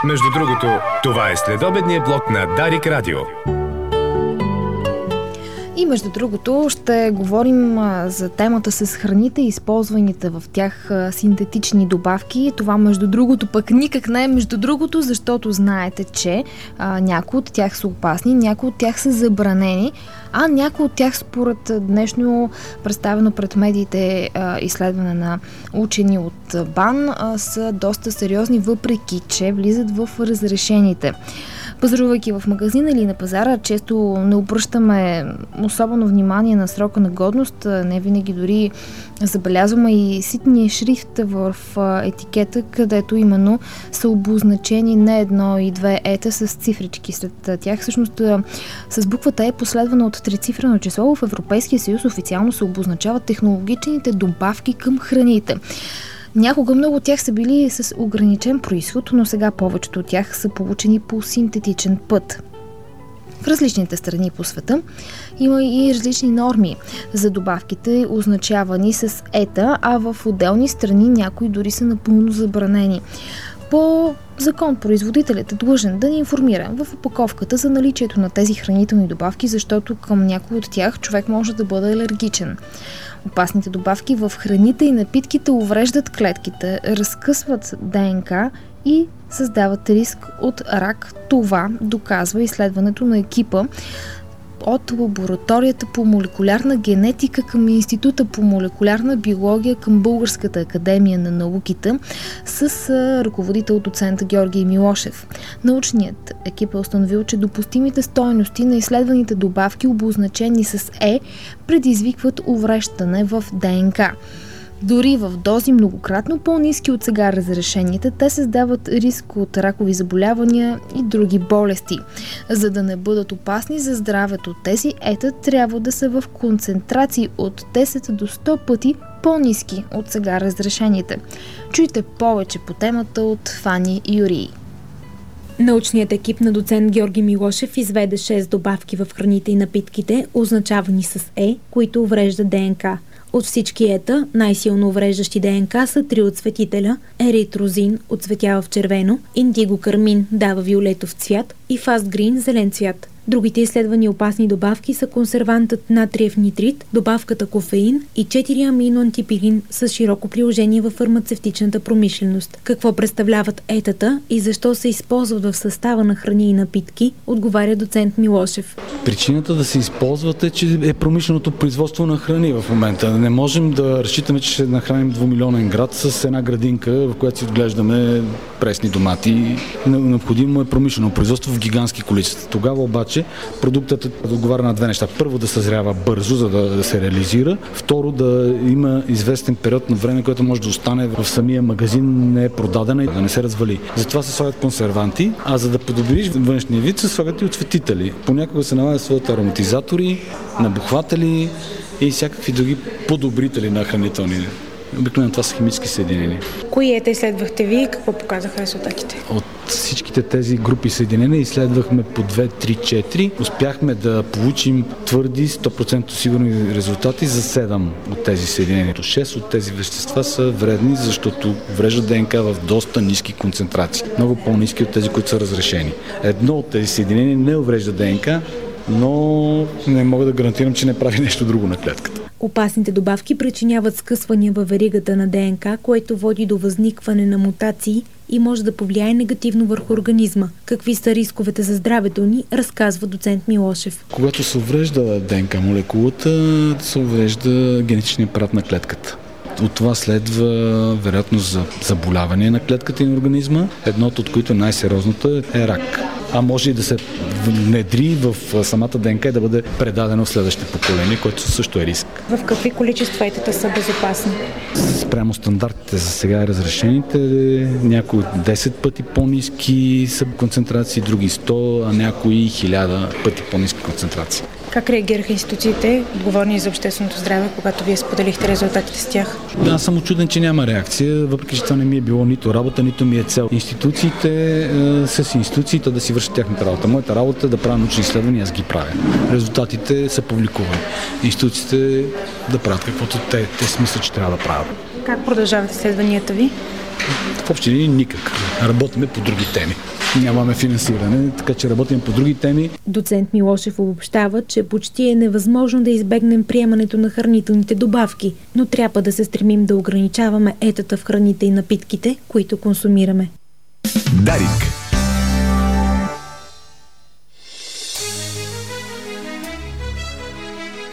Между другото, това е следобедния блок на Дарик Радио. И между другото ще говорим за темата с храните и използваните в тях синтетични добавки. Това между другото пък никак не е между другото, защото знаете, че някои от тях са опасни, някои от тях са забранени, а някои от тях според днешно представено пред медиите изследване на учени от БАН са доста сериозни, въпреки че влизат в разрешените. Пазарувайки в магазина или на пазара, често не обръщаме особено внимание на срока на годност. Не винаги дори забелязваме и ситния шрифт в етикета, където именно са обозначени не едно и две ета с цифрички след тях. Всъщност с буквата Е, последвана от трицифрено число, в Европейския съюз официално се обозначават технологичните добавки към храните. Някога много от тях са били с ограничен произход, но сега повечето от тях са получени по синтетичен път. В различните страни по света има и различни норми за добавките, означавани с ета, а в отделни страни някои дори са напълно забранени. По закон производителят е длъжен да ни информира в опаковката за наличието на тези хранителни добавки, защото към някои от тях човек може да бъде алергичен. Опасните добавки в храните и напитките увреждат клетките, разкъсват ДНК и създават риск от рак. Това доказва изследването на екипа от лабораторията по молекулярна генетика към Института по молекулярна биология към Българската академия на науките с ръководител доцент Георги Милошев. Научният екип е установил, че допустимите стойности на изследваните добавки, обозначени с Е, предизвикват увреждане в ДНК. Дори в дози многократно по-ниски от сега разрешените, те създават риск от ракови заболявания и други болести. За да не бъдат опасни за здравето, тези ета трябва да са в концентрации от 10 до 100 пъти по-ниски от сега разрешените. Чуйте повече по темата от Фани Юрий. Научният екип на доцент Георги Милошев изведе 6 добавки в храните и напитките, означавани с Е, които увреждат ДНК. От всички ета, най-силно увреждащи ДНК са 3 оцветителя: еритрозин оцветява в червено, индигокармин дава виолетов цвят и фастгрин зелен цвят. Другите изследвани опасни добавки са консервантът натриев нитрит, добавката кофеин и 4-аминоантипирин с широко приложение във фармацевтичната промишленост. Какво представляват етата и защо се използват в състава на храни и напитки, отговаря доцент Милошев. Причината да се използват е, че е промишленото производство на храни в момента. Не можем да разчитаме, че ще нахраним 2-милионен град с една градинка, в която си отглеждаме пресни домати. Необходимо е промишлено производство в гигантски количества. Тогава обаче продуктът отговаря на две неща. Първо, да съзрява бързо, за да се реализира. Второ, да има известен период на време, което може да остане в самия магазин, не е продадена и да не се развали. Затова се слагат консерванти, а за да подобриш външния вид, се слагат и оцветители. Понякога се налагат своите ароматизатори, набухватели и всякакви други подобрители на хранителни. Обикновено това са химически съединения. Кои ета изследвахте ви и какво показаха резултатите? От всичките тези групи съединения изследвахме по 2, 3, 4. Успяхме да получим твърди 100% сигурни резултати за 7 от тези съединения. 6 от тези вещества са вредни, защото увреждат ДНК в доста ниски концентрации. Много по-ниски от тези, които са разрешени. Едно от тези съединения не уврежда ДНК, но не мога да гарантирам, че не прави нещо друго на клетката. Опасните добавки причиняват скъсвания във веригата на ДНК, което води до възникване на мутации и може да повлияе негативно върху организма. Какви са рисковете за здравето ни, разказва доцент Милошев. Когато се уврежда ДНК молекулата, се уврежда генетичният апарат на клетката. От това следва вероятност за заболяване на клетката и на организма, едното от които най-сериозното е рак. А може и да се внедри в самата ДНК и да бъде предадено в следващите поколения, което също е риск. В какви количества етата са безопасни? Спрямо стандартите за сега и разрешените, някои 10 пъти по-ниски са концентрации, други 100, а някои 1000 пъти по-ниски концентрации. Как реагираха институциите, отговорни за общественото здраве, когато вие споделихте резултатите с тях? Аз съм учуден, че няма реакция, въпреки че това не ми е било нито работа, нито ми е цел. Институциите с институциите да си вършат тяхната работа. Моята работа е да правя научни изследвания, аз ги правя. Резултатите са публикувани. Институциите да правят каквото те смислят, че трябва да правят. Как продължават изследванията ви? В общи линии никак. Работиме по други теми. Нямаме финансиране, така че работим по други теми. Доцент Милошев обобщава, че почти е невъзможно да избегнем приемането на хранителните добавки, но трябва да се стремим да ограничаваме етата в храните и напитките, които консумираме. Дарик.